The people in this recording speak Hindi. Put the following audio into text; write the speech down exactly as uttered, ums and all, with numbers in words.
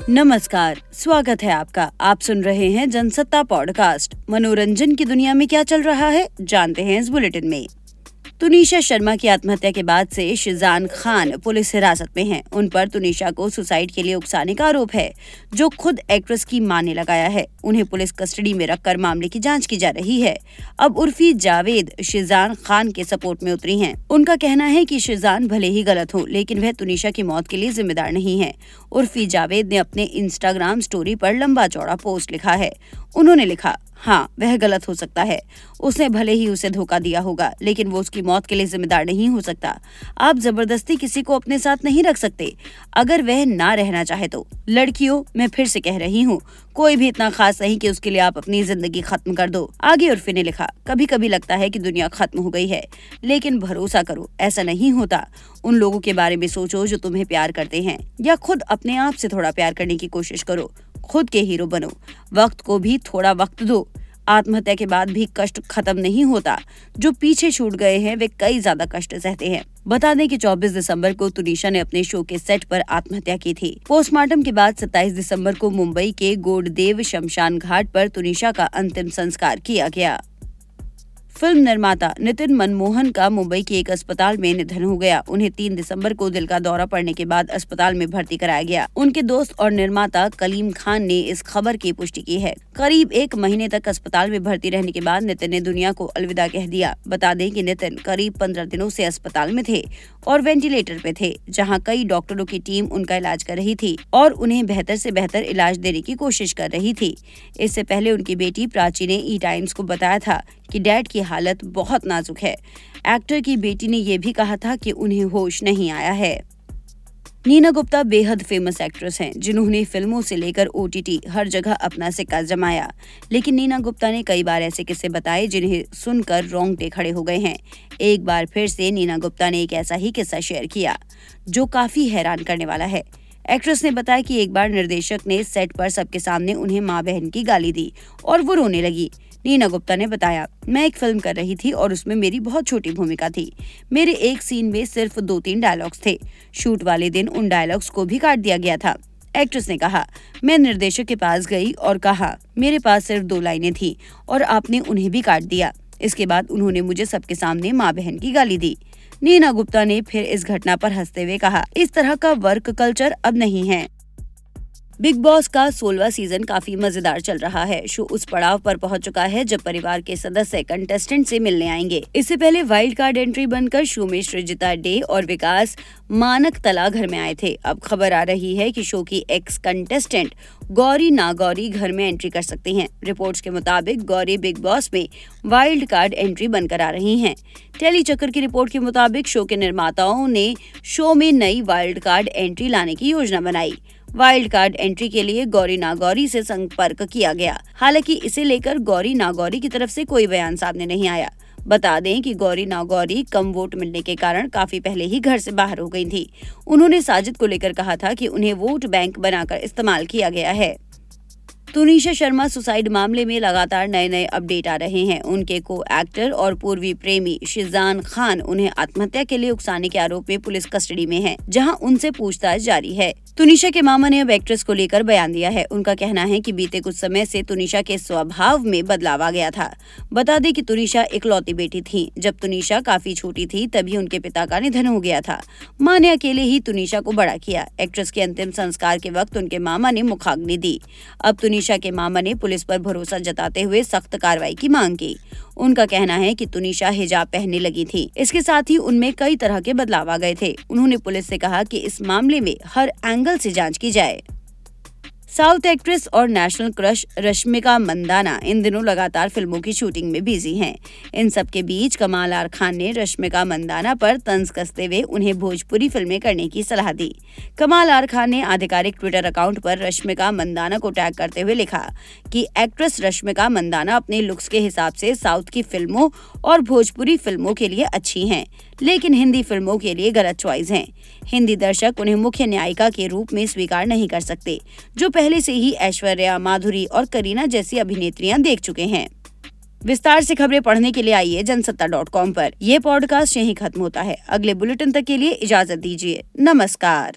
नमस्कार, स्वागत है आपका। आप सुन रहे हैं जनसत्ता पॉडकास्ट। मनोरंजन की दुनिया में क्या चल रहा है, जानते हैं इस बुलेटिन में। तुनिशा शर्मा की आत्महत्या के बाद से शिजान खान पुलिस हिरासत में हैं। उन पर तुनिशा को सुसाइड के लिए उकसाने का आरोप है, जो खुद एक्ट्रेस की मां ने लगाया है। उन्हें पुलिस कस्टडी में रखकर मामले की जांच की जा रही है। अब उर्फी जावेद शिजान खान के सपोर्ट में उतरी हैं। उनका कहना है कि शिजान भले ही गलत हो, लेकिन वह तुनिशा की मौत के लिए जिम्मेदार नहीं है। उर्फी जावेद ने अपने इंस्टाग्राम स्टोरी पर लंबा चौड़ा पोस्ट लिखा है। उन्होंने लिखा, हाँ, वह गलत हो सकता है। उसने भले ही उसे धोखा दिया होगा, लेकिन वो उसकी मौत के लिए जिम्मेदार नहीं हो सकता। आप जबरदस्ती किसी को अपने साथ नहीं रख सकते, अगर वह ना रहना चाहे तो। लड़कियों, मैं फिर से कह रही हूँ, कोई भी इतना खास नहीं कि उसके लिए आप अपनी जिंदगी खत्म कर दो। आगे उर्फी ने लिखा, कभी कभी लगता है कि दुनिया खत्म हो गई है, लेकिन भरोसा करो, ऐसा नहीं होता। उन लोगों के बारे में सोचो जो तुम्हें प्यार करते हैं, या खुद अपने आप से थोड़ा प्यार करने की कोशिश करो। खुद के हीरो बनो, वक्त को भी थोड़ा वक्त दो। आत्महत्या के बाद भी कष्ट खत्म नहीं होता। जो पीछे छूट गए हैं वे कई ज्यादा कष्ट सहते हैं। बता दें कि चौबीस दिसंबर को तुनिशा ने अपने शो के सेट पर आत्महत्या की थी। पोस्टमार्टम के बाद सत्ताईस दिसंबर को मुंबई के गोडदेव शमशान घाट पर तुनिशा का अंतिम संस्कार किया गया। फिल्म निर्माता नितिन मनमोहन का मुंबई के एक अस्पताल में निधन हो गया। उन्हें तीन दिसंबर को दिल का दौरा पड़ने के बाद अस्पताल में भर्ती कराया गया। उनके दोस्त और निर्माता कलीम खान ने इस खबर की पुष्टि की है। करीब एक महीने तक अस्पताल में भर्ती रहने के बाद नितिन ने दुनिया को अलविदा कह दिया। बता दें कि नितिन करीब पंद्रह दिनों से अस्पताल में थे और वेंटिलेटर पे थे, जहां कई डॉक्टरों की टीम उनका इलाज कर रही थी और उन्हें बेहतर से बेहतर इलाज देने की कोशिश कर रही थी। इससे पहले उनकी बेटी प्राची ने ई टाइम्स को बताया था कि डैड की हालत बहुत नाजुक है। एक्टर की बेटी ने यह भी कहा था कि उन्हें होश नहीं आया है। नीना गुप्ता बेहद फेमस एक्ट्रेस हैं, जिन्होंने फिल्मों से लेकर ओ टी टी हर जगह अपना सिक्का जमाया। लेकिन नीना गुप्ता ने कई बार ऐसे किस्से बताए जिन्हें सुनकर रोंगटे खड़े हो गए हैं। एक बार फिर से नीना गुप्ता ने एक ऐसा ही किस्सा शेयर किया, जो काफी हैरान करने वाला है। एक्ट्रेस ने बताया कि एक बार निर्देशक ने सेट पर सबके सामने उन्हें माँ बहन की गाली दी और वो रोने लगी। नीना गुप्ता ने बताया, मैं एक फिल्म कर रही थी और उसमें मेरी बहुत छोटी भूमिका थी। मेरे एक सीन में सिर्फ दो तीन डायलॉग्स थे। शूट वाले दिन उन डायलॉग्स को भी काट दिया गया था। एक्ट्रेस ने कहा, मैं निर्देशक के पास गई और कहा, मेरे पास सिर्फ दो लाइनें थी और आपने उन्हें भी काट दिया। इसके बाद उन्होंने मुझे सबके सामने माँ बहन की गाली दी। नीना गुप्ता ने फिर इस घटना पर हंसते हुए कहा, इस तरह का वर्क कल्चर अब नहीं है। बिग बॉस का सोलहवां सीजन काफी मजेदार चल रहा है। शो उस पड़ाव पर पहुंच चुका है जब परिवार के सदस्य कंटेस्टेंट से मिलने आएंगे। इससे पहले वाइल्ड कार्ड एंट्री बनकर शो में सृजिता डे और विकास मानक तला घर में आए थे। अब खबर आ रही है कि शो की एक्स कंटेस्टेंट गौरी नागौरी घर में एंट्री कर सकती हैं। रिपोर्ट्स के मुताबिक गौरी बिग बॉस में वाइल्ड कार्ड एंट्री बनकर आ रही हैं। टेली चक्कर की रिपोर्ट के मुताबिक शो के निर्माताओं ने शो में नई वाइल्ड कार्ड एंट्री लाने की योजना बनाई। वाइल्ड कार्ड एंट्री के लिए गौरी नागौरी से संपर्क किया गया। हालांकि इसे लेकर गौरी नागौरी की तरफ से कोई बयान सामने नहीं आया। बता दें कि गौरी नागौरी कम वोट मिलने के कारण काफी पहले ही घर से बाहर हो गई थी। उन्होंने साजिद को लेकर कहा था कि उन्हें वोट बैंक बनाकर इस्तेमाल किया गया है। तुनिशा शर्मा सुसाइड मामले में लगातार नए नए अपडेट आ रहे हैं। उनके को एक्टर और पूर्वी प्रेमी शिजान खान उन्हें आत्महत्या के लिए उकसाने के आरोप में पुलिस कस्टडी में हैं, जहां उनसे पूछताछ जारी है। तुनिशा के मामा ने अब एक्ट्रेस को लेकर बयान दिया है। उनका कहना है कि बीते कुछ समय से तुनिशा के स्वभाव में बदलाव आ गया था। बता दें कि तुनिशा इकलौती बेटी थी। जब तुनिशा काफी छोटी थी तभी उनके पिता का निधन हो गया था। मां ने अकेले ही तुनिशा को बड़ा किया। एक्ट्रेस के अंतिम संस्कार के वक्त उनके मामा ने मुखाग्नि दी। अब तुनिशा के मामा ने पुलिस पर भरोसा जताते हुए सख्त कार्रवाई की मांग की। उनका कहना है कि तुनिशा हिजाब पहनने लगी थी। इसके साथ ही उनमें कई तरह के बदलाव आ गए थे। उन्होंने पुलिस से कहा कि इस मामले में हर एंगल से जांच की जाए। साउथ एक्ट्रेस और नेशनल क्रश रश्मिका मंदाना इन दिनों लगातार फिल्मों की शूटिंग में बिजी हैं। इन सब के बीच कमाल आर खान ने रश्मिका मंदाना पर तंज कसते हुए उन्हें भोजपुरी फिल्में करने की सलाह दी। कमाल आर खान ने आधिकारिक ट्विटर अकाउंट पर रश्मिका मंदाना को टैग करते हुए लिखा कि एक्ट्रेस रश्मिका मंदाना अपने लुक्स के हिसाब से साउथ की फिल्मों और भोजपुरी फिल्मों के लिए अच्छी हैं, लेकिन हिंदी फिल्मों के लिए गलत चॉइस हैं। हिंदी दर्शक उन्हें मुख्य नायिका के रूप में स्वीकार नहीं कर सकते, जो पहले से ही ऐश्वर्या, माधुरी और करीना जैसी अभिनेत्रियां देख चुके हैं। विस्तार से खबरें पढ़ने के लिए आइए जनसत्ता डॉट कॉम पर। यह पॉडकास्ट यहीं खत्म होता है। अगले बुलेटिन तक के लिए इजाजत दीजिए। नमस्कार।